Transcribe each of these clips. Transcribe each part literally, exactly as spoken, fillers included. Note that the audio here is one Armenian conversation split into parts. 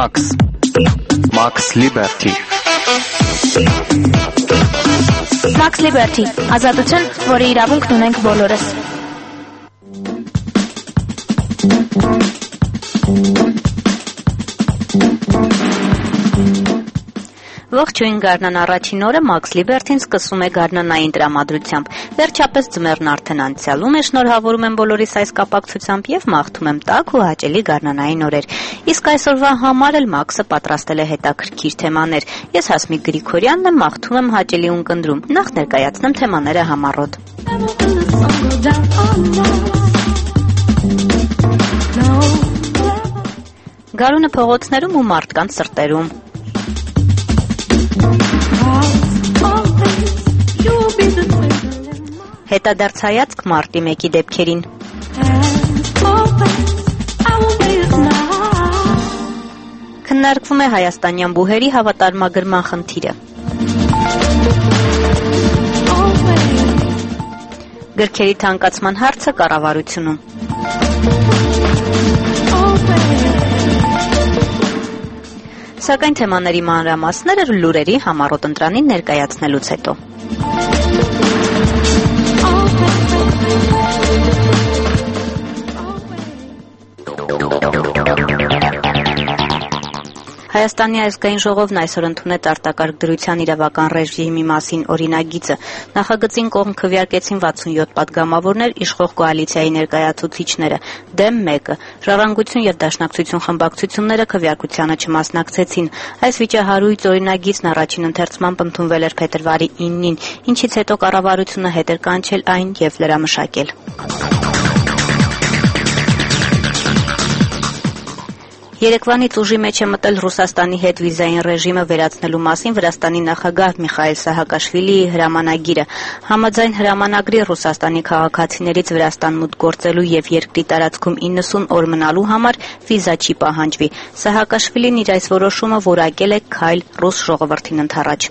Max Max Liberty Max Liberty ազատություն, որի իրավունքն ունենք բոլորս։ Ողջույն, գարնան առաջին օրը Max Liberty-ն սկսում է գարնանային տրամադրությամբ։ Վերջապես ձմեռն արդեն անցյալում է, շնորհավորում եմ բոլորիս այս կապակցությամբ եւ մաղթում եմ տաք ու հաճելի գարնանային օրեր։ Իսկ այսօրվա համար էլ Max-ը պատրաստել է հետաքրքիր թեմաներ։ Ես Հասմիկ Գրիգորյանն եմ, մաղթում եմ հաճելի ունկնդրում։ Նախ ներկայացնեմ թեմաները համառոտ։ Գարունը փողոցներում ու մարդկանց սրտերում։ Հետադարձ հայացք մարտի մեկի դեպքերին։ Քննարկվում է հայաստանյան բուհերի հավատարմագրման խնդիրը։ Գրքերի թանկացման հարցը կառավարությունում։ Սակայն թեմաների մանրամասները լուրերի համառոտ ընտրանին ներկայացնելուց հետո։ Հայաստանի ազգային ժողովն այսօր ընդունեց արտակարգ դրության իրավական ռեժիմի մասին օրինագիծը։ Նախագծին կողմ քվեարկեցին վաթսունյոթ падգամավորներ, իշխող կոալիցիայի ներկայացուցիչները, դեմ մեկը։ Ժառանգություն եւ Դաշնակցություն խմբակցությունները քվեարկությանը չմասնակցեցին։ Այս վիճահարույց օրինագիծն առաջին ընթերցմամբ ընդունվել էր փետրվարի իննին, ինչից հետո կառավարությունը հետ էր կանչել այն եւ լրամշակել։ Երեկվանից ուժի մեջ է մտել Ռուսաստանի հետ վիզային ռեժիմը վերացնելու մասին Վրաստանի նախագահ Միխայիլ Սահակաշվիլիի հրամանագիրը։ Համաձայն հրամանագրի Ռուսաստանի քաղաքացիներից Վրաստան մուտք գործելու եւ երկրի տարածքում իննսուն օր մնալու համար վիզա չի պահանջվի։ Սահակաշվիլին իր այս որոշումը որակել է քայլ ռուս ժողովրդին ընդառաջ։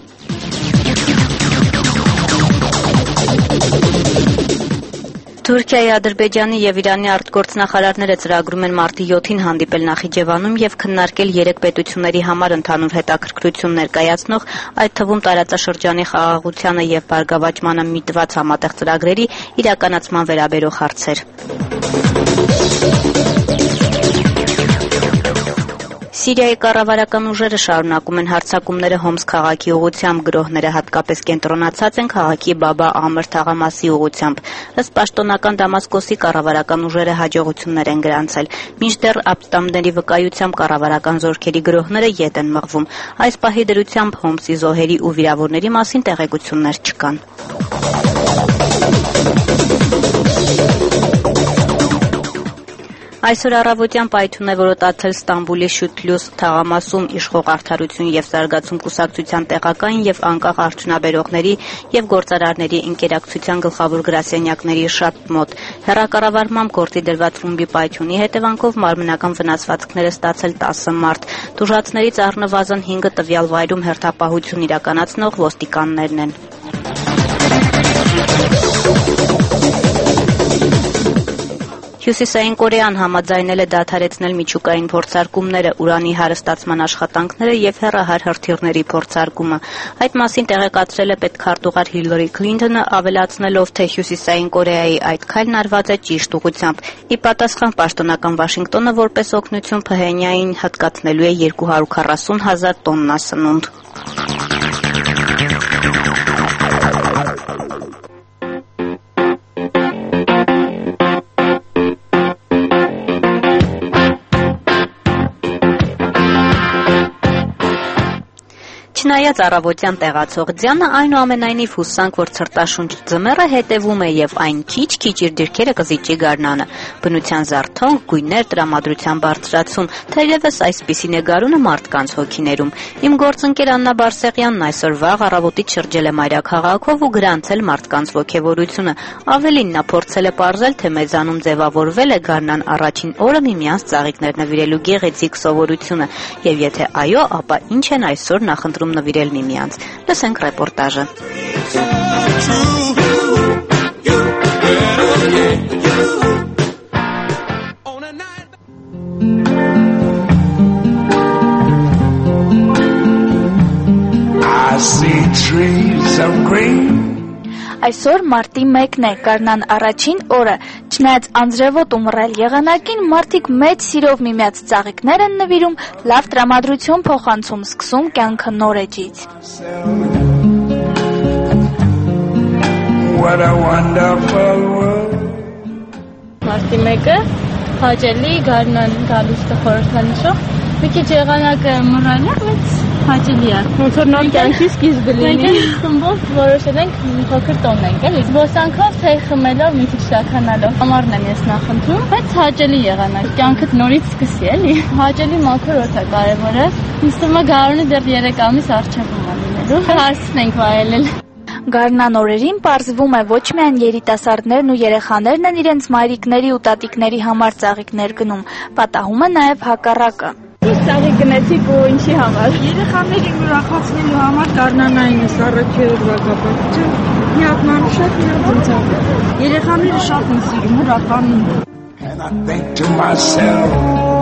Թուրքիայի, Ադրբեջանի եւ Իրանի արտգործնախարարները ծրագրում են մարտի յոթին հանդիպել Նախիջևանում եւ քննարկել երեք պետությունների համար ընդհանուր հետաքրքրություն ներկայացնող, այդ թվում տարածաշրջանի խաղաղությանը եւ բարգավաճմանը միտված համատեղ ծրագրերի իրականացման վերաբերող հարցեր։ Սիրիայի կառավարական ուժերը շարունակում են հարձակումները Հոմս քաղաքի ուղղությամբ, գրոհները հատկապես կենտրոնացած են քաղաքի Բաբա Ամր թաղամասի ուղղությամբ։ Ըստ պաշտոնական Դամասկոսի կառավարական ուժերը հաջողություններ են գրանցել։ Մինչդեռ ապստամբների վկայությամբ կառավարական զորքերի գրոհները ետ են մղվում։ Այս պահի դրությամբ Հոմսի զոհերի ու վիրավորների մասին տեղեկություններ չկան։ Այսօր առավոտյան պայթյուն է որոտացել Ստամբուլի Շուտլյուս թաղամասում իշխող Արդարություն եւ զարգացում կուսակցության տեղական եւ անկախ արդյունաբերողների եւ գործարարների ինկերակցության գլխավոր գրասենյակների շատ մոտ։ Հեռակառավարմամբ գործի դրված ռումբի պայթյունի հետևանքով մարմնական վնասվածքներ է ստացել տասը մարդ։ Տուժածներից առնվազն հինգը տվյալ վայրում հերթապահություն իրականացնող ոստիկաններն են։ Հյուսիսային Կորեան համաձայնել է դադարեցնել միջուկային փորձարկումները, ուրանի հարստացման աշխատանքները եւ հեռահար հրթիռների փորձարկումը։ Այդ մասին տեղեկացրել է պետքարտուղար Հիլարի Քլինթոնը, ավելացնելով, թե Հյուսիսային Կորեայի այդ քայլն արված է ճիշտ ուղղությամբ։ Ի պատասխան պաշտոնական Վաշինգտոնը որպես օգնություն Փհենյանին հատկացնելու է երկու հարյուր քառասուն հազար տոննա սնունդ։ Չնայած առավոտյան տեղացող ձյանը, այնուամենայնիվ հուսանք, որ ցրտաշունչ ձմեռը հետևում է եւ այն քիչ-քիչ իր դիրքերը կզիջի գարնանը։ Բնության զարթոնք, գույներ, տրամադրության բարձրացում, թերևս այսպիսին է գարունը մարդկանց հոգիներում։ Իմ գործընկեր Աննա Բարսեղյանն այսօր վաղ առավոտից շրջել է մայրաքաղաքով ու գրանցել մարդկանց ոգևորությունը։ Ավելին, նա փորձել է պարզել, թե մեզանում ձևավորվել է գարնան առաջին օրը միմյանց ծաղիկներ նվիրելու գեղեցիկ սովորությունը, եւ եթե այո, ապա ինչ են այսօր նախընտրում նվիրել միմյանց։ Լսենք ռեպորտաժը։ Yeah. see trees of green. Այսօր մարտի մեկն է, գարնան առաջին օրը, չնայած անձրևոտ ու մռայլ եղանակին, մարդիկ մեծ սիրով միմյանց ծաղիկներ են նվիրում, լավ տրամադրություն փոխանցում, սկսում կյանքը նոր էջից։ What a wonderful world. Մարտի մեկը հաճելի գարնան գալուց խորհրդանշող, մի քիչ եղանակը մռայլ է, բայց հաճելի է։ Ոնց որ նոր կյանքի սկիզբը լինի։ Մենք խմբով որոշել ենք մի փոքր տոն ենք, էլի։ Զբոսանքով թե խմելով մի քիչ շաքանալով։ Ամառն եմ ես նախընտրում, բայց հաճելի եղանակ, կյանքդ նորից սկսի, էլի։ Հաճելի մաքուր օդ է կարևորը։ Ինձ թվում է գարունը դեռ երեք ամիս առջևում է լինելու։ Հասցն ենք վայելել։ Գարնան օրերին պարզվում է ոչ միայն երիտասարդներն ու երեխաներն են իրենց մայրիկների ու տատիկների համար ծաղիկներ գնում, պատահում է նաև հակառակը։ Իսկ ծաղիկ գնեցիք ու ինչի համար։ Երեխաներին ուրախացնելու համար գարնանայինս առաջի օրվա կապակցություն մի հատ մանուշակ մի հատ ծնծաղ։ Երեխաները շատ են սիրում հրականին։ And I think to myself,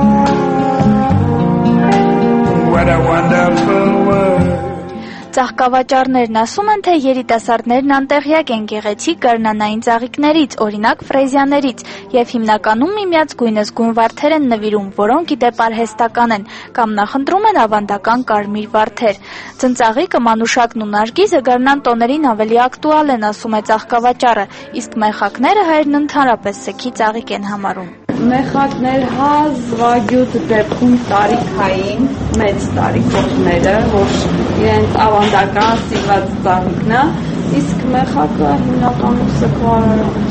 what a wonderful world. Ծաղկավաճառներն ասում են, թե երիտասարդներն անտեղյակ են գեղեցիկ գարնանային ծաղիկներից, օրինակ ֆրեզիաներից, եւ հիմնականում միմյանց գույնզգույն վարդեր են նվիրում, որոնք ի դեպ արհեստական են, կամ նախընտրում են ավանդական կարմիր վարդեր։ Ծնծաղիկը, մանուշակն ու նարգիզը գարնան տոներին ավելի ակտուալ են, ասում է ծաղկավաճառը, իսկ մեխակները հայերն ընդհանրապես սգի ծաղիկ են համարում։ Մեխակներ հազվագյուտ դեպքում տարիքային, մեծ տարիքողները, որ իրենց ավանդական սիրված ծաղիկն է, իսկ մեխակը հիմնականում սգվարարող։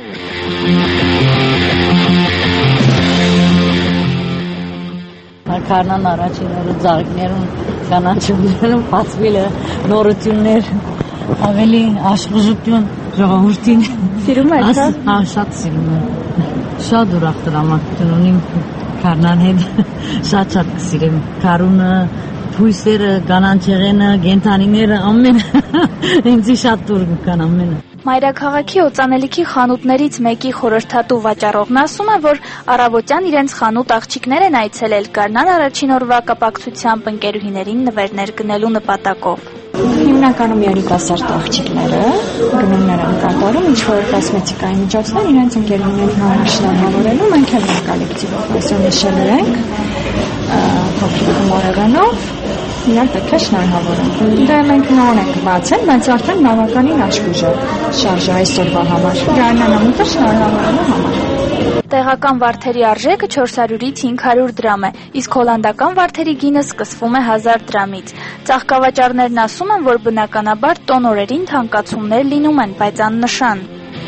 Գարնան առաջին օրը ծաղիկներում կանաչություններում բացվել է նորություններ, ավելի աշխուժություն ժողովրդին։ Սիրում եք, հա? Հա, շատ սիրում եմ։ Շատ ուրախ տրամադրություն ունիմ գարնան հետ, շատ-շատ կսիրեմ։ Գարունը, փույսերը, կանանչեղենը, գենթանիները, ամենը ինձի շատ դուր կան ամենը։ Մայրաքաղաքի օծանելիքի խանութներից մեկի խորհրդատու վաճառողն ասում է, որ առավոտյան իրենց խանութ աղջիկներ են այցելել գարնան առաջին օրվա կապակցությամբ ընկերուհիներին նվերներ գնելու նպատակով։ Հիմնականում երիտասարդ աղջիկները գնումներ են կատարում, ինչ-որ կոսմետիկայի միջոցներ իրենց ընկերուհիների համար շնորհավորելու, մենք էլ մեր կոլեկտիվով այսօր նշել ենք փոքրիկ հումորեղենով, իրար պետք է շնորհավորենք։ Դե մենք նոր ենք բացել, բայց արդեն բավականին աշխույժ է շարժը այսօրվա համար, գարնանամուտը շնորհավորելու համար։ Տեղական վարդերի արժեքը չորս հարյուրից հինգ հարյուր դրամ է, իսկ հոլանդական վարդերի գինը սկսվում է հազար դրամից։ Ծաղկավաճառներն ասում են, որ բնականաբար տոն օրերին թանկացումներ լինում են, բայց աննշան։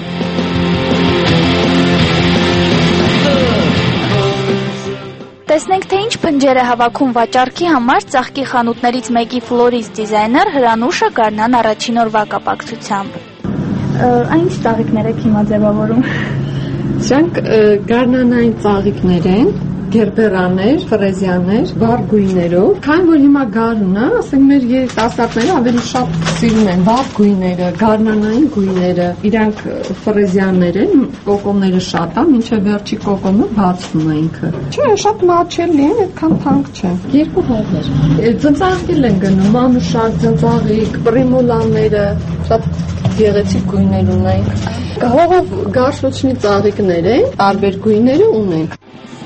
Տեսնենք, թե ինչ փնջեր է հավաքում վաճառքի համար ծաղկի խանութներից մեկի ֆլորիստ դիզայներ Հրանուշը գարնան առաջին օրվա կապակցությամբ։ Այն ծաղիկներ եք հիմա ձևավորում։ Սրանք գարնանային ծաղիկներ են, գերբերաներ, ֆրեզիաներ, վառ գույներով։ Քանի որ հիմա գարուն է, ասենք մեր երիտասարդները ավելի շատ սիրում են վառ գույները, գարնանային գույները։ Իրանք ֆրեզիաներ են, կոկոնները շատ է, մինչև վերջի կոկոնը բացվում է ինքը։ Չէ, շատ մատչելի են, այդքան թանկ չեն։ Երկու հողեր։ Ծնծաղիկել են գնում, մանուշակ, ծնծաղիկ, պրիմոլանները, շատ գեղեցիկ գույներ ունենք։ Հողով գարշոչնի ծաղիկներ են, տարբեր գույները ունենք։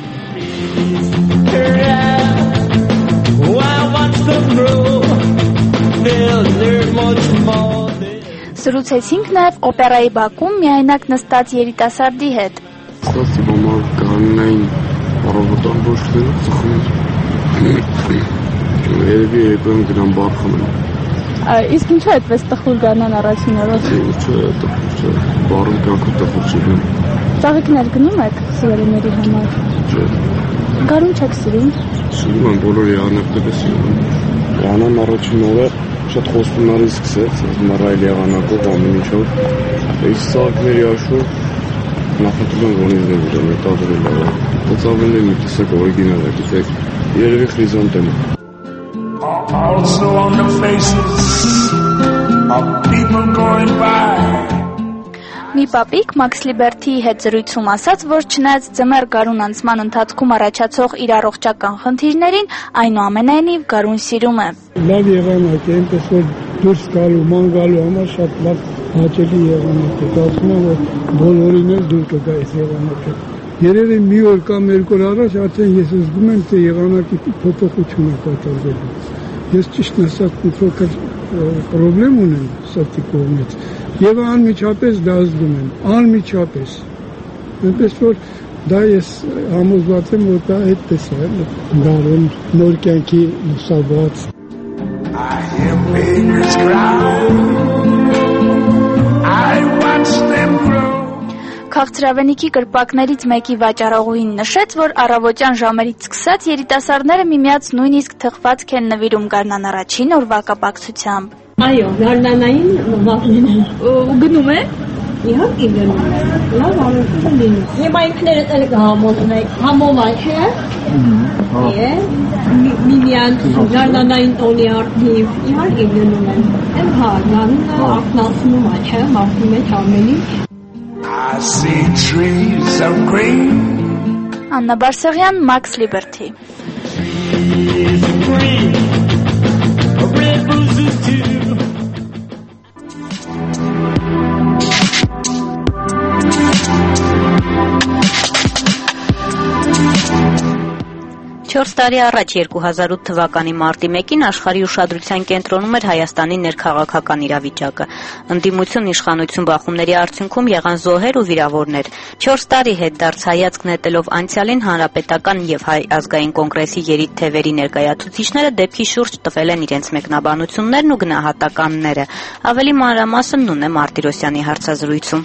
Զրուցեցինք նաև օպերայի բակում միայնակ նստած երիտասարդի հետ։ Ստացի բամար գարնային առավոտան բոշքները ծխում երևի եկոյն գնամ բարխում են։ Իսկ ինչու այդպես տխուր գարնան առաջին օրը։ Չէ, տխուր չէ, բարում կյանքը տխուր չի գնում։ Ծաղիկներ գնում եք սիրելիների համար։ Չէ։ Գարուն չեք սիրում։ Սիրում եմ բոլոր եղանակները սիրում եմ։ Գարնան առաջին օրը շատ խոստումնալի սկսեց, մռայլ եղանակով ամեն ինչով։ Այս ծաղիկների աշխուժ նախընտրում եմ որից նվիրեմ, այդ ավելի լավ է։ Դա ավելի մի տեսակ օրիգինալ է, գիտեք, երևի խրիզանտեմ է։ Also on the faces of people going by. Մի պապիկ Max Liberty-ի հետ զրույցում ասաց, որ չնայած ձմեռ գարուն անցման ընթացքում առաջացող իրառողջական խնդիրներին, այնուամենայնիվ գարուն սիրում է։ Լավ եղանակ է, այնպես որ դուրս գալու, ման գալու համար շատ լավ հաճելի եղանակ է։ Ասում եմ, որ բոլորին էլ դուր կգա այս եղանակը։ Երևի մի օր կամ երկու օր առաջ արդեն ես զգում եմ, թե եղանակի փոփոխություն է կատարվելու։ Ես ճիշտ ասած մի փոքր պրոբլեմ ունեմ սրտի կողմից եւ անմիջապես դա զգում եմ, անմիջապես։ Այնպես որ դա ես համոզված եմ, որ դա այդպես է, գարուն նոր կյանքի լուսաբաց։ I hear babies cry. I watch them grow. Քաղցրավենիքի կրպակներից մեկի վաճառողուհին նշեց, որ առավոտյան ժամերից սկսած երիտասարդները միմյանց նույնիսկ թխվածք են նվիրում գարնան առաջին օրվա կապակցությամբ։ Այո, գարնանային վաղին գնում է։ Իհարկե գնում է։ Լավ արեցին լինի։ Հիմա ինքներդ էլ կհամոզնեք, համոմաչ է։ Է։ Միմյանց գարնանային տոնի արդիվ իհարկե գնում են։ Էլ հա, գարնանը ակնասնում է, չէ՞, մարդու մեջ ամեն ինչ։ I see trees of green. Anna Barsegyan, Max Liberty. Trees of green, red roses too. չորս տարի առաջ երկու հազար ութ թվականի մարտի մեկին աշխարհի ուշադրության կենտրոնում էր Հայաստանի ներքաղաքական իրավիճակը։ Ընդդիմություն իշխանություն բախումների արդյունքում եղան զոհեր ու վիրավորներ։ չորս տարի հետդարձ հայացք նետելով անցյալին Հանրապետական եւ Հայ ազգային կոնգրեսի երիտթևերի ներկայացուցիչները դեպքի շուրջ տվել են իրենց մեկնաբանություններն ու գնահատականները։ Ավելի մանրամասն Նունե Մարտիրոսյանի հարցազրույցում։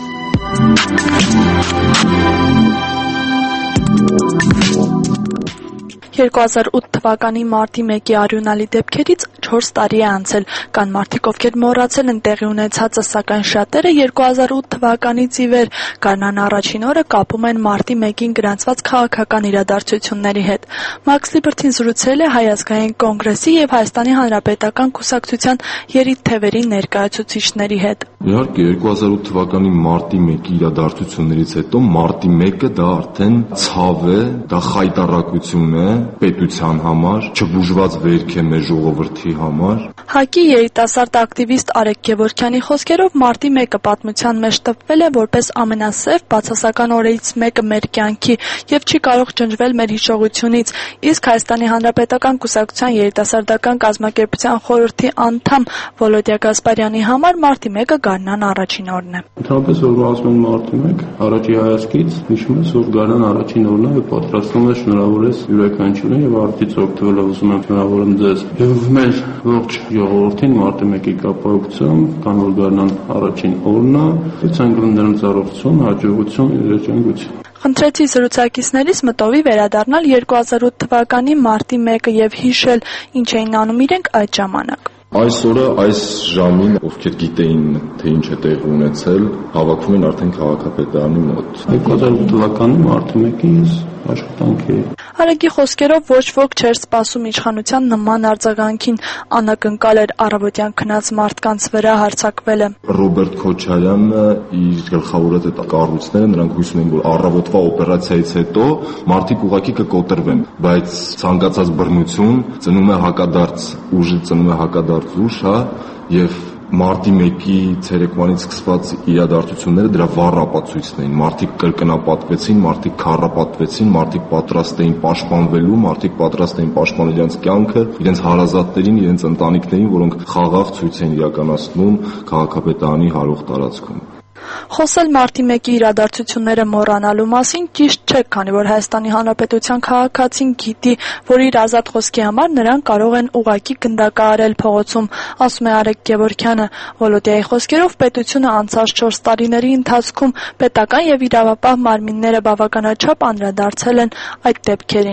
երկու հազար ութ թվականի մարտի մեկի արյունալի դեպքերից չորս տարի է անցել, կան մարդիկ, ովքեր մոռացել են տեղի ունեցածը, սակայն շատերը երկու հազար ութ թվականից ի վեր գարնան առաջին օրը կապում են մարտի մեկին գրանցված քաղաքական իրադարձությունների հետ։ Max Liberty-ն զրուցել է Հայ ազգային կոնգրեսի եւ Հայաստանի Հանրապետական կուսակցության երիտթևերի ներկայացուցիչների հետ։ Իհարկե երկու հազար ութ թվականի մարտի մեկի իրադարձություններից հետո մարտի մեկը դա արդեն ցավ է, դա խայտառակություն է պետության համար, չբուժված վերք է մեր ժողովրդի համար։ ՀԱԿ-ի երիտասարդ ակտիվիստ Արեգ Գևորգյանի խոսքերով մարտի մեկը պատմության մեջ տպվել է որպես ամենասև բացասական օրերից մեկը մեր կյանքի եւ չի կարող ջնջվել մեր հիշողությունից, իսկ Հայաստանի Հանրապետական կուսակցության երիտասարդական կազմակերպության խորհրդի անդամ Վոլոդիա Գասպարյանի համար մարտի մեկը գարնան առաջին օրն է։ Ընդհանրապես որ ասում են մարտի մեկ, առաջի հայացքից հիշում ես, որ գարնան առաջին օրն է, պատրաստվում ես շնորհավորես յուրաքանչյուրին եւ արդից օգտվելով ուզում եմ շնորհավորեմ ձեզ եւ մեր ողջ ժողովրդին մարտի մեկի կապակցությամբ, կան որ գարնան առաջին օրն է, ցանկանում ծառայություն, հաջողություն, երջանկություն։ Խնդրեցի զրուցակիցներից մտովի վերադառնալ երկու հազար ութ թվականի մարտի մեկը եւ հիշել ինչ էին անում իրենք այդ ժամանակ։ Այս օրը այս ժամին ովքեր գիտեին թե ինչ է տեղի ունեցել, հավաքվում են արդեն քաղաքապետարանի մոտ։ երկու հազար ութ թվականի մարտի մեկին ես աշխատանքի։ Արեգի խոսքերով ոչ ոք չէր սպասում իշխանության նման արձագանքին, անակնկալ էր առավոտյան քնած մարդկանց վրա հարձակվելը։ Ռոբերտ Քոչարյանը իր գլխավորած այդ կառույցները նրանք հույս ունեն, որ առավոտվա օպերացիայից հետո մարդիկ ուղղակի կկոտրվեն, բայց ցանկացած բռնություն ծնում է հակադարձ ուժ, ծնում է հակադարձ ուժ, հա, եւ մարտի մեկի ցերեկվանից սկսված իրադարձությունները դրա վառ ապացույցն էին։ Մարդիկ կրկնապատվեցին, մարդիկ քառապատվեցին, մարդիկ պատրաստ էին պաշտպանվելու, մարդիկ պատրաստ էին պաշտպանել իրենց կյանքը, իրենց հարազատներին, իրենց ընտանիքներին, որոնք խաղաղ ցույց են իրականացնում քաղաքապետարանի հարող տարածքում։ Խոսել մարտի մեկի իրադարձությունները մոռանալու մասին ճիշտ չէ, քանի որ Հայաստանի Հանրապետության քաղաքացին գիտի, որ իր ազատ խոսքի համար նրանք կարող են ուղղակի գնդակահարել փողոցում, ասում է Արեգ Գևորգյանը։ Վոլոդիայի խոսքերով պետությունը անցած չորս տարիների ընթացքում պետական եւ իրավապահ մարմինները բավականաչափ անդրադարձել են այդ դեպքերին։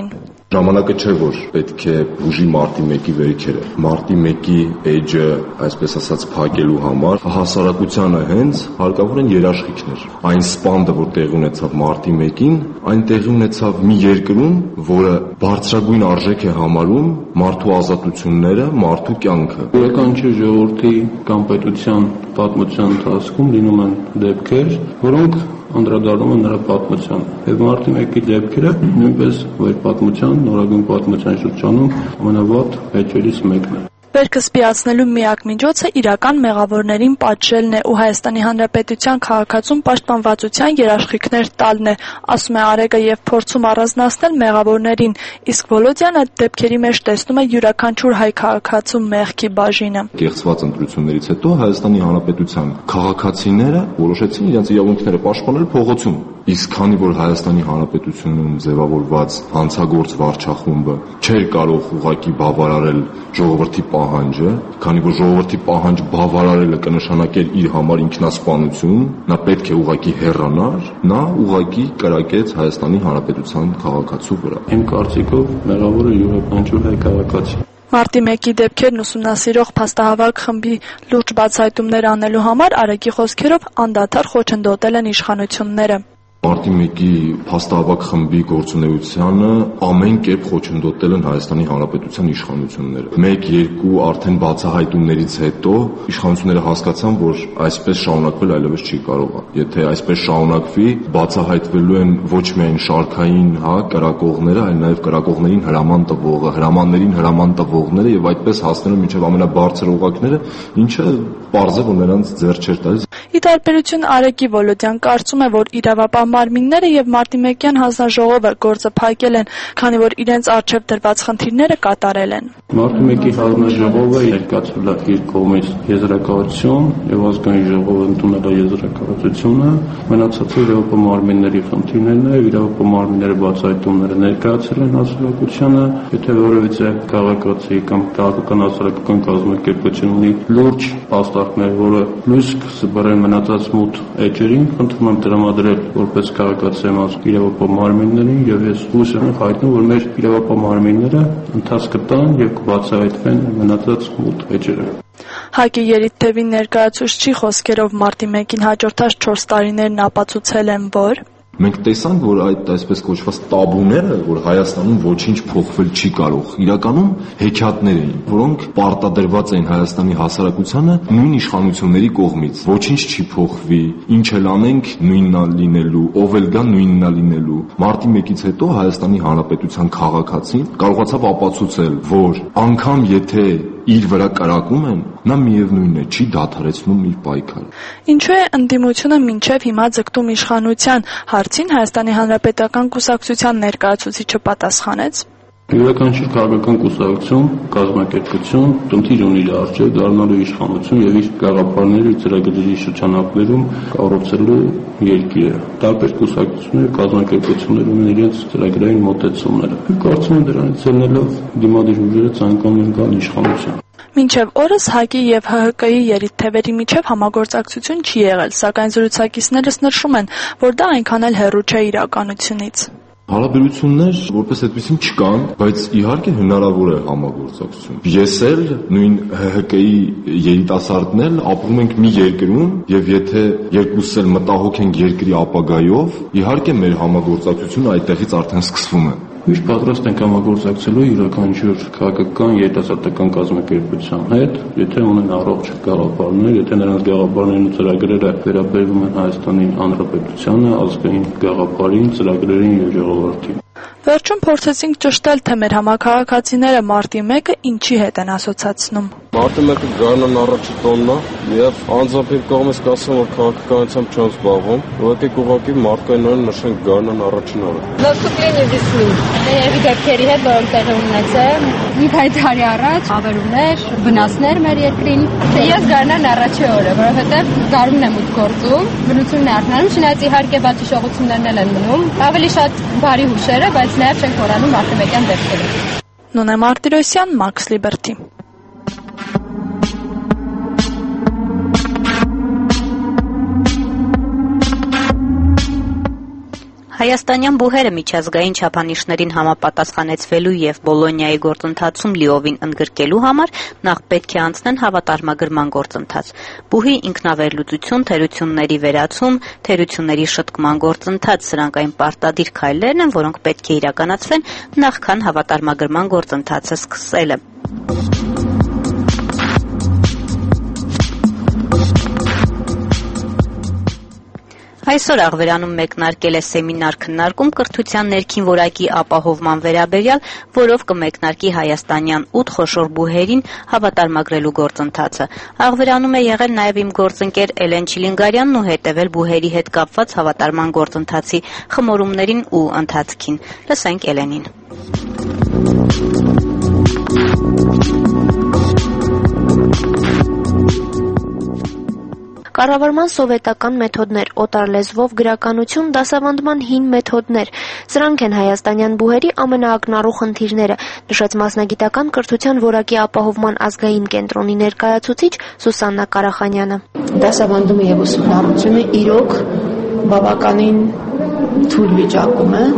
Ժամանակը չէ, որ պետք է բուժի մարտի մեկի վերքերը։ Մարտի մեկի էջը, այսպես ասած, փակելու համար հասարակությանը հենց հարկավոր են երաշխիքներ։ Այն սպանդը, որ տեղի ունեցավ մարտի մեկին, այն տեղի ունեցավ մի երկրում, որը բարձրագույն արժեք է համարում մարդու ազատությունները, մարդու կյանքը։ Յուրաքանչյուր ժողովրդի կամ պետության պատմության ընթացքում լինում են դեպքեր, որոնք անդրադառնում են նրա պատմության։ Եվ մարտի մեկի դեպքերը նույնպես վեր պատմության, նորագույն պատմության շրջանում ամենավատ էջերից մեկն է։ Վերքը սպիացնելու միակ միջոցը իրական մեղավորներին պատժելն է ու Հայաստանի Հանրապետության քաղաքացուն պաշտպանվածության երաշխիքներ տալն է, ասում է Արեգը եւ փորձում առանձնացնել մեղավորներին, իսկ Վոլոդյան այդ դեպքերի մեջ տեսնում է յուրաքանչյուր հայ քաղաքացու մեղքի բաժինը։ Կեղծված ընտրություններից հետո Հայաստանի Հանրապետության քաղաքացիները որոշեցին իրենց իրավունքները պաշտպանել փողոցում։ Իսկ քանի որ Հայաստանի Հանրապետությունում ձևավորված հանցագործ վարչախումբը չէր կարող ուղղակի բավարարել ժողովրդի պահանջը, քանի որ ժողովրդի պահանջ բավարարելը կնշանակեր իր համար ինքնասպանություն, նա պետք է ուղղակի հեռանար, նա ուղղակի կրակեց Հայաստանի Հանրապետության քաղաքացու վրա։ Իմ կարծիքով մեղավորը յուրաքանչյուր հայ քաղաքացի։ Մարտի մեկի դեպքերն ուսումնասիրող փաստահավաք խմբի լուրջ բացահայտումներ անելու համար Արեգի խոսքերով անդադար խոչընդոտել են իշխանությունները։ Մարտի մեկի փաստահավաք խմբի գործունեությանը ամեն կերպ խոչընդոտել են Հայաստանի Հանրապետության իշխանությունները։ Մեկ-երկու արդեն բացահայտումներից հետո իշխանությունները հասկացան, որ այսպես շարունակվել այլևս չի կարող։ Եթե այսպես շարունակվի, բացահայտվելու են ոչ միայն շարքային, հա, կրակողները, այլ նաև կրակողներին հրաման տվողը, հրամաններին հրաման տվողները եւ այդպես հասնելով մինչեւ ամենաբարձր օղակները, ինչը պարզ է, որ նրանց ձեռ չէր տալիս։ Ի տարբերություն Արեգի, Վոլոդյան կարծում է, որ իրավապահ մարմինները եւ Մարտիմեկյան հանձնաժողովը գործը փակել են, քանի որ իրենց առջև դրված խնդիրները կատարել են։ Մարտիմեկի հանձնաժողովը ներկայացրել է իր կողմից եզրակացություն եւ ազգային ժողովը ընդունել է եզրակացությունը, մնացածը իրավապահ մարմինների խնդիրներն է, իրավապահ մարմինները բացահայտումները ներկայացրել են հասարակությանը, եթե որևիցե քաղաքացի կամ քաղաքական հասարակական կազմակերպություն ունի լուրջ փաստարկներ, որը լույս կսպառեն մնացած մութ էջերին, խնդրում եմ տրամադրել որպես քաղաքացի իրավապահ մարմիններին եւ ես հույս եմ հայտնում, որ մեր իրավապահ մարմինները ընթացք կտան եւ կբացահայտվեն մնացած մութ էջերը։ Հակի Երիթևի ներկայացուցչի խոսքերով մարտի մեկին հաջորդած չորս տարիներն ապացուցել են, որ Մենք տեսանք, որ այդ այսպես կոչված տաբուները, որ Հայաստանում ոչինչ փոխվել չի կարող, իրականում հեքիաթներ էին, որոնք պարտադրված էին Հայաստանի հասարակությանը նույն իշխանությունների կողմից։ Ոչինչ չի փոխվի, ինչ էլ անենք, նույնն է լինելու, ով էլ գա նույնն է լինելու։ Մարտի մեկից հետո Հայաստանի Հանրապետության քաղաքացին կարողացավ ապացուցել, որ անգամ եթե իր վրա կրակում են, նա միևնույնն է, չի դադարեցնում իր պայքարը։ Ինչու է ընդդիմությունը մինչև հիմա ձգտում իշխանության, հարցին Հայաստանի Հանրապետական կուսակցության ներկայացուցիչը պատասխանեց. Յուրաքանչյուր քաղաքական կուսակցություն, կազմակերպություն խնդիր ունի իր առջև դառնալու իշխանություն եւ իր գաղափարների ծրագրերի շրջանակներում կառուցելու երկիրը։ Տարբեր կուսակցություններ, կազմակերպություններ ունեն իրենց ծրագրային մոտեցումները։ Կարծում եմ դրանից ելնելով դիմադիր ուժերը ցանկանում են գալ իշխանության։ Մինչև օրս ՀԱԿ-ի եւ ՀՀԿ-ի երիթթևերի միջև համագործակցություն չի եղել, սակայն զրուցակիցներս նշում են, որ դա այնքան էլ հեռու չէ իրականությունից։ Հարաբերություններ որպես այդպեսին չկան, բայց իհարկե հնարավոր է համագործակցություն։ Ես էլ նույն ՀՀԿ-ի երիտասարդն էլ ապրում ենք մի երկրում եւ եթե երկուսս էլ մտահոգ ենք երկրի ապագայով, իհարկե մեր համագործակցությունը այդտեղից արդեն սկսվում է։ Միշտ պատրաստ ենք համագործակցելու յուրաքանչյուր քաղաքական երիտասարդական կազմակերպության հետ, եթե ունեն առողջ գաղափարներ, եթե նրանց գաղափարներն ու ծրագրերը վերաբերվում են Հայաստանի Հանրապետությանը, ազգային գաղափարին, ծրագրերին եւ ժողովրդին։ Վերջում փորձեցինք ճշտել, թե մեր համաքաղաքացիները մարտի մեկը ինչի հետ են ասոցացնում։ Մարտի մեկը գարնան առաջի տոնն է եւ անձամբ իմ կողմից կասեմ, որ քաղաքականությամբ չեմ զբաղվում, ուղղակի ուղղակի մարդկայինորեն նշենք գարնան առաջին օրը։ Նոստուկլենի վիսմին։ Երևի դեպքերի հետ, որոնք տեղի ունեցել, մի քանի տարի առաջ ավերումներ, վնասներ մեր երկրին։ Ես գարնան առաջի օրը, որովհետեւ գարունն եմ ուտ գործում, բնությունն է արթնանում, չնայած իհարկե բաց հիշողություններն էլ են մնում։ Ավելի շատ բարի հուշերը, բայց նաեւ չենք մոռանում մարտիմեկյան դեպքերը։ Նոնե Մարտիրոսյան, Max Liberty։ Հայաստանյան բուհերը միջազգային չափանիշներին համապատասխանեցվելու եւ Բոլոնիայի գործընթացում լիովին ընդգրկելու համար նախ պետք է անցնեն հավատարմագրման գործընթաց։ Բուհի ինքնավերլուծություն, թերությունների վերացում, թերությունների շտկման գործընթաց սրանք այն պարտադիր քայլերն են, որոնք պետք է իրականացվեն նախքան հավատարմագրման գործընթացը սկսելը։ Այսօր Աղվերանում մեկնարկել է սեմինար քննարկում կրթության ներքին որակի ապահովման վերաբերյալ, որով կմեկնարկի հայաստանյան ութ խոշոր բուհերին հավատարմագրելու գործընթացը։ Աղվերանում է եղել նաև իմ գործընկեր Էլեն Չիլինգարյանն ու հետևել բուհերի հետ կապված հավատարման գործընթացի խմորումներին ու ընթացքին։ Լսենք Էլենին։ Կառավարման սովետական մեթոդներ, օտար լեզվով գրականություն, դասավանդման հին մեթոդներ։ Սրանք են հայաստանյան բուհերի ամենաակնառու խնդիրները, նշեց մասնագիտական կրթության որակի ապահովման ազգային կենտրոնի ներկայացուցիչ Սուսաննա Կարախանյանը։ Դասավանդումը եւ ուսումնառությունը իրոք բավականին թույլ վիճակում է։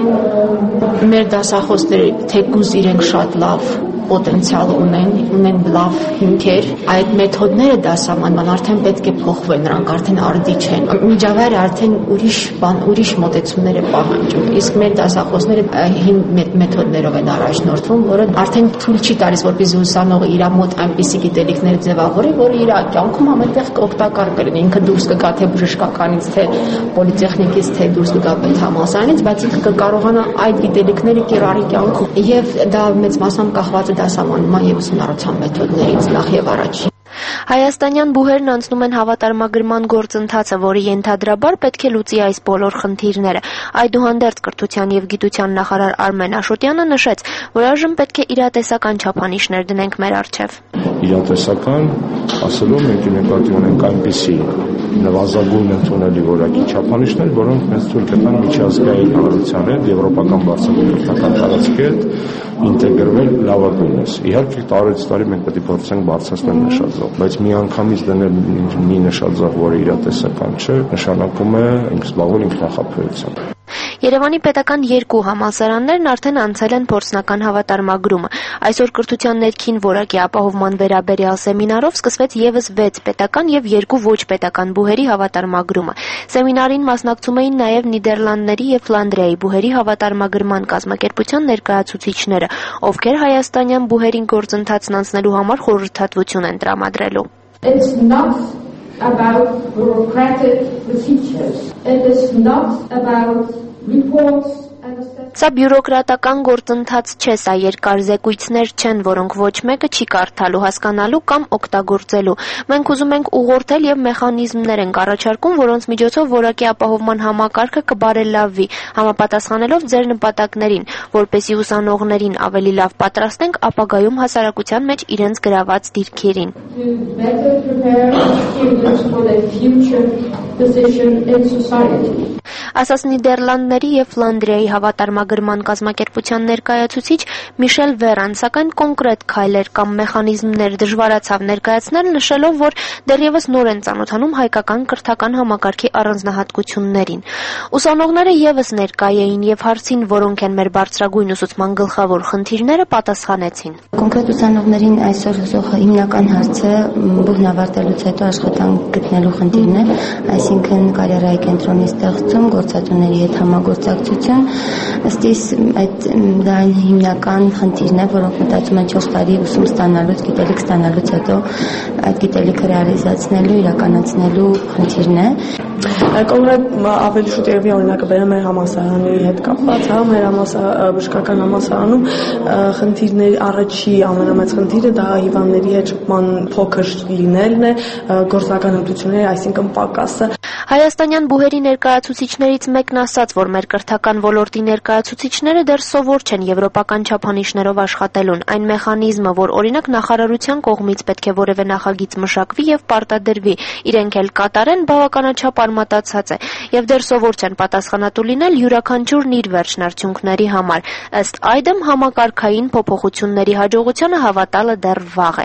Մեր դասախոսները թեկուզ իրենք շատ լավ պոտենցիալ ունեն, ունեն լավ հիմքեր, այդ մեթոդները դասավանդման արդեն պետք է փոխվեն, նրանք արդեն արդի չեն։ Միջավայրը արդեն ուրիշ բան, ուրիշ մոտեցումներ է պահանջում։ Իսկ մեր դասախոսները հին մեթոդներով են առաջնորդվում, որը արդեն թույլ չի տալիս, որպեսզի ուսանողը իր մոտ այնպիսի գիտելիքներ ձևավորի, որը իր կյանքում ամենտեղ օգտակար կլինի։ Ինքը դուրս կգա թե բժշկականից, թե պոլիտեխնիկից, թե դուրս կգա պետհամալսարանից, բայց ինքը կկարողանա այդ գիտելիքները կիրառի կյանքում։ Եվ դա մեծ մասամբ կախված է դասավանդման եւ ուսումնառության մեթոդներից նախ եւ առաջ։ Հայաստանյան բուհերն անցնում են հավատարմագրման գործընթացը, որը ենթադրաբար պետք է լուծի այս բոլոր խնդիրները։ Այդուհանդերձ կրթության եւ գիտության նախարար Արմեն Աշոտյանը նշեց, որ այժմ պետք է իրատեսական չափանիշներ դնենք մեր առջև։ Իրատեսական ասելով մենք նկատի ունենք այնպիսի նվազագույն ընդունելի որակի չափանիշներ, որոնք մեզ ցույց կտան միջազգային հանրության հետ, եվրոպական բարձրագույն կրթական տարածքի հետ ինտեգրվել լավագույնս։ Իհարկե տարեց տարի մենք պետք է փորձենք բարձրացնել նշաձող, բայց միանգամից դնել մի նշաձող, որը իրատեսական չէ, նշանակում է զբաղվել ինքնախապեյությամբ։ Երևանի պետական երկու համալսարաններն արդեն անցել են փորձնական հավատարմագրումը։ Այսօր կրթության ներքին որակի ապահովման վերաբերյալ սեմինարով սկսվեց եւս վեց պետական եւ երկու ոչ պետական բուհերի հավատարմագրումը։ Սեմինարին մասնակցում էին նաեւ Նիդերլանդների եւ Ֆլանդրիայի բուհերի հավատարմագրման կազմակերպության ներկայացուցիչները, ովքեր հայաստանյան բուհերին գործընթացն անցնելու համար խորհրդատվություն են տրամադրելու։ It's not about bureaucratic procedures. It is not about reports. Սա բյուրոկրատական գործընթաց չէ, սա երկար զեկույցներ չեն, որոնք ոչ մեկը չի կարդալու, հասկանալու կամ օգտագործելու։ Մենք ուզում ենք ուղղորդել եւ մեխանիզմներ ենք առաջարկում, որոնց միջոցով որակի ապահովման համակարգը կբարելավվի, համապատասխանելով ձեր նպատակներին, որպեսզի ուսանողներին ավելի լավ պատրաստենք ապագայում հասարակության մեջ իրենց գրաված դիրքերին։ Ասաց Նիդերլանդների եւ Ֆլանդրիայի հավատարմագրման կազմակերպության ներկայացուցիչ Միշել Վերան, սակայն կոնկրետ քայլեր կամ մեխանիզմներ դժվարացավ ներկայացնել, նշելով, որ դեռևս նոր են ծանոթանում հայկական կրթական համակարգի առանձնահատկություններին։ Ուսանողները եւս ներկա էին եւ հարցին, որոնք են մեր բարձրագույն ուսուցման գլխավոր խնդիրները, պատասխանեցին։ Կոնկրետ ուսանողներին այսօր հուզող հիմնական հարցը բուհն ավարտելուց հետո աշխատանք գտնելու խնդիրն է, այսինքն կարիերայի կենտրոնի ստեղծում, գործատուների հետ համագործակցություն, ըստ իս այդ դա հիմնական խնդիրն է, որոնք մտածում են չորս տարի ուսում ստանալուց, գիտելիք ստանալուց հետո այդ գիտելիքը ռեալիզացնելու, իրականացնելու խնդիրն է։ Կոնկրետ ավելի շուտ երևի օրինակը բերեմ մեր համալսարանի հետ կապված, հա, մեր բժշկական համալսարանում խնդիրների առաջի ամենամեծ խնդիրը դա հիվանդների հետ շփման փոքր լինելն է, գործնական հմտությունների, այսինքն պակասը։ Հայաստանյան բուհերի ներկայացուցիչներից մեկն ասաց, որ մեր կրթական ոլորտի ներկայացուցիչները դեռ սովոր չեն եվրոպական չափանիշներով աշխատելուն։ Այն մեխանիզմը, որ օրինակ նախարարության կողմից պետք է որևէ նախագիծ մշակվի եւ պարտադրվի, իրենք էլ կատարեն, բավականաչափ արմատացած է եւ դեռ սովոր չեն պատասխանատու լինել յուրաքանչյուրն իր վերջնարդյունքների համար։ Ըստ այդմ համակարգային փոփոխությունների հաջողությանը հավատալը դեռ վաղ է։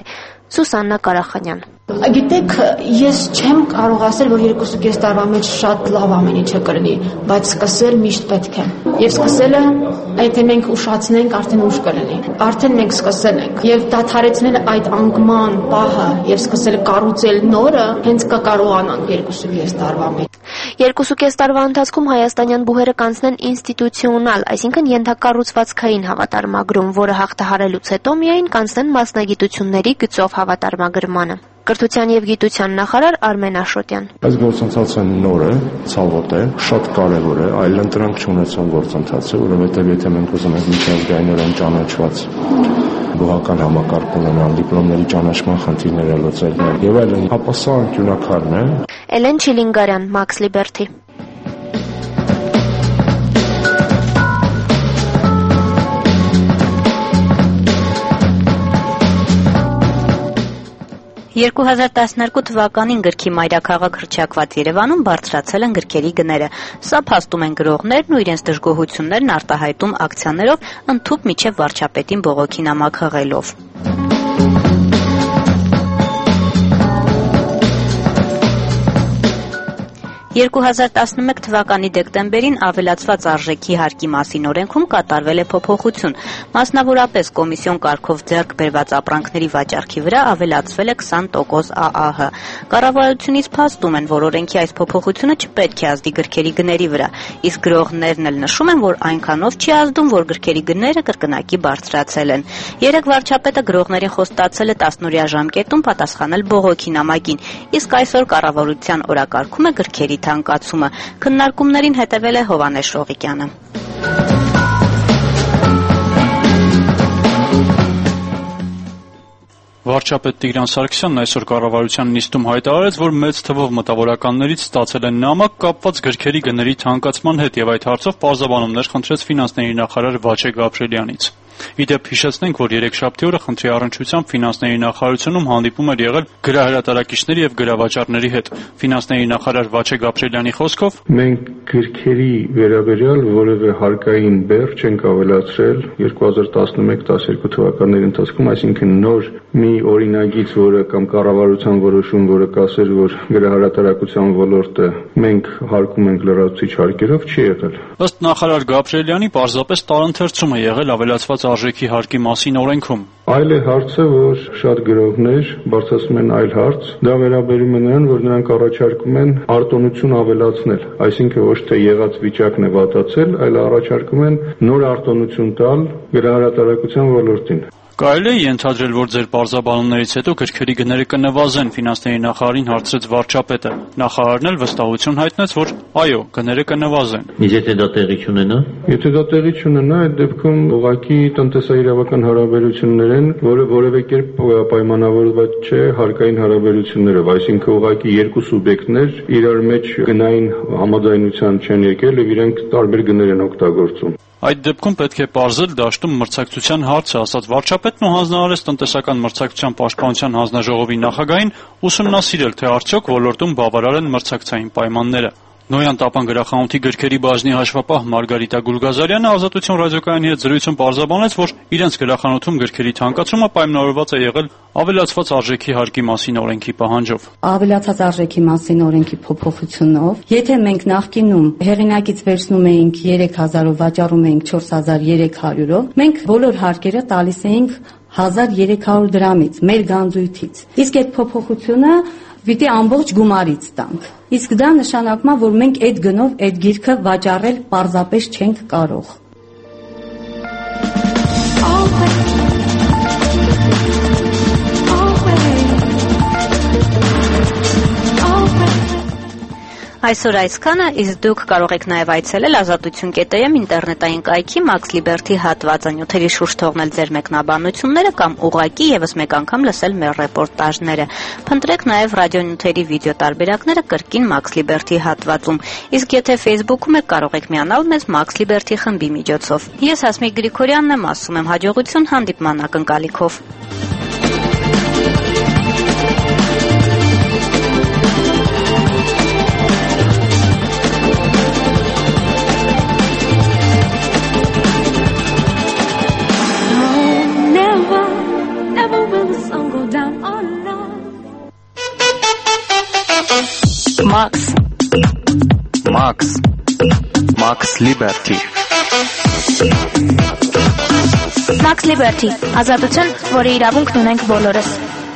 Սուսաննա Կարախանյան։ Գիտեք, ես չեմ կարող ասել, որ երկուսուկես տարվա մեջ շատ լավ ամեն ինչը կլինի, բայց սկսել միշտ պետք է։ Եվ սկսելը, եթե մենք ուշացնենք, արդեն ուշ կլինի։ Արդեն մենք սկսել ենք։ Եվ դադարեցնել այդ անկման պահը եւ սկսել կառուցել նորը, հենց կկարողանանք երկուսուկես տարվա մեջ։ Երկուսուկես տարվա ընթացքում հայաստանյան բուհերը կանցնեն ինստիտուցիոնալ, այսինքն ենթակառուցվածքային հավատարմագրում, որը հաղթահարելուց հետո միայն կանցնեն մասնագիտությունների գծով հավատարմագրմանը։ Կրթության եւ գիտության նախարար Արմեն Աշոտյան։ Այս գործընթացը նոր է, ցավոտ է, շատ կարևոր է, այլ ընտրանք չունեցող գործընթաց է, որովհետեւ եթե մենք ուզում ենք միջազգայինորեն ճանաչված բուհական համակարգ ունենալ, դիպլոմների ճանաչման խնդիրները լուծել եւ այլն, ապա սա անկյունակարն է։ Էլեն Չիլինգարյան, Max Liberty։ երկու հազար տասներկու թվականին գրքի մայրաքաղաք հռչակված Երևանում բարձրացել են գրքերի գները։ Սա փաստում են գրողներն ու իրենց դժգոհություններն արտահայտում ակցիաներով, ընդհուպ մինչև վարչապետին բողոքի նամակ հղելով։ երկու հազար տասնմեկ թվականի դեկտեմբերին ավելացված արժեքի հարկի մասին օրենքում կատարվել է փոփոխություն։ Մասնավորապես կոմիսիոն կարգով ձեռք բերված ապրանքների վաճառքի վրա ավելացվել է քսան տոկոս Ա Ա Հ։ Կառավարությունից փաստում են, որ օրենքի այս փոփոխությունը չպետք է ազդի գրքերի գների վրա, իսկ գրողներն էլ նշում են, որ այնքանով չի ազդում, որ գրքերի գները կրկնակի բարձրացել են։ Երեկ վարչապետը գրողներին խոստացել է տասնօրյա ժամկետում պատասխանել բողոքի նամակին, իսկ այսօր կառավարության օրակարգում է գրքերի թանկացումը։ Քննարկումներին հետևել է Հովհաննես Շողիկյանը։ Վարչապետ Տիգրան Սարգսյանն այսօր կառավարության նիստում հայտարարեց, որ մեծ թվով մտավորականներից ստացել են նամակ կապված գրքերի գների թանկացման հետ եւ այդ հարցով պարզաբանումներ խնդրեց ֆինանսների նախարար Վաչե Գաբրելյանից։ Իդեպ հիշեցնենք, որ երեքշաբթի օրը խնդրի առնչությամբ ֆինանսների նախարարությունում հանդիպում էր եղել գրահրատարակիչների եւ գրավաճառների հետ։ Ֆինանսների նախարար Վաչե Գաբրելյանի խոսքով մենք գրքերի վերաբերյալ որևէ հարկային բեռ չենք ավելացրել երկու հազար տասնմեկ տասներկու թվականների ընթացքում, այսինքն նոր մի օրինագիծ, որը կամ կառավարության որոշում, որը կասեր, որ գրահրատարակության ոլորտը մենք հարկում ենք լրացուցիչ հարկերով, չի եղել։ Ըստ նախարար Գաբրելյանի, պարզապես տարընթերցում է եղել ավելացված արժեքի հարկի մասին օրենքում։ Այլ է հարցը, որ շատ գրողներ բարձրացնում են այլ հարց, դա վերաբերում է նրան, որ նրանք առաջարկում են արտոնություն ավելացնել, այսինքն ոչ թե եղած վիճակն է վատացել, այլ առաջարկում են նոր արտոնություն տալ գրահրատարակության ոլորտին։ Կարելի է ենթադրել, որ ձեր պարզաբանումներից հետո գրքերի գները կնվազեն, ֆինանսների նախարարին հարցրեց վարչապետը։ Նախարարն էլ վստահություն հայտնեց, որ այո, գները կնվազեն։ Իսկ եթե դա տեղի չունենա։ Եթե դա տեղի չունենա, այդ դեպքում ուղղակի տնտեսաիրավական հարաբերություններ են, որը որևէ կերպ պայմանավորված չէ հարկային հարաբերություններով, այսինքն ուղղակի երկու սուբյեկտներ իրար մեջ գնային համաձայնության չեն եկել եւ իրենք տարբեր գներ են օգտագործում։ Այդ դեպքում պետք է պարզել դաշտում մրցակցության հարցը, ասաց վարչապետն ու հանձնարարեց տնտեսական մրցակցության պաշտպանության հանձնաժողովի նախագահին ուսումնասիրել, թե արդյոք ոլորտում բավարար են մրցակցային պայմանները։ Նոյան Տապան գրախանութի գրքերի բաժնի հաշվապահ Մարգարիտա Գուլգազարյանը Ազատություն ռադիոկայանի հետ զրույցում պարզաբանեց, որ իրենց գրախանութում գրքերի թանկացումը պայմանավորված է եղել ավելացված արժեքի հարկի մասին օրենքի պահանջով։ Ավելացած արժեքի մասին օրենքի փոփոխությունով, եթե մենք նախկինում հեղինակից վերցնում էինք երեք հազարով, վաճառում էինք չորս հազար երեք հարյուրով, մենք բոլոր հարկերը տալիս էինք հազար երեք հարյուր դրամից, մեր գանձույթից։ Իսկ այդ փոփոխությունը պիտի ամբողջ գումարից տանք։ Իսկ դա նշանակում է, որ մենք այդ գնով այդ գիրքը վաճառել պարզապես չենք կարող։ Այսօր այսքանը, իսկ դուք կարող եք նաև այցելել ազատություն կետ էմ ինտերնետային կայքի Max Liberty հատվածը, նյութերի շուրջ թողնել ձեր մեկնաբանությունները կամ ուղղակի եւս մեկ անգամ լսել մեր ռեպորտաժները։ Փնտրեք նաև ռադիոնյութերի վիդեո տարբերակները կրկին Max Liberty հատվածում։ Իսկ եթե Facebook-ում եք, կարող եք միանալ մեզ Max Liberty խմբի միջոցով։ Ես Հասմիկ Գրիգորյանն եմ, ասում եմ հաջողություն հանդիպման ակնկալիքով։ Never will the sun go down on Max Max Max Liberty Max Liberty, ազատություն, որի իրավունքն ունենք բոլորս։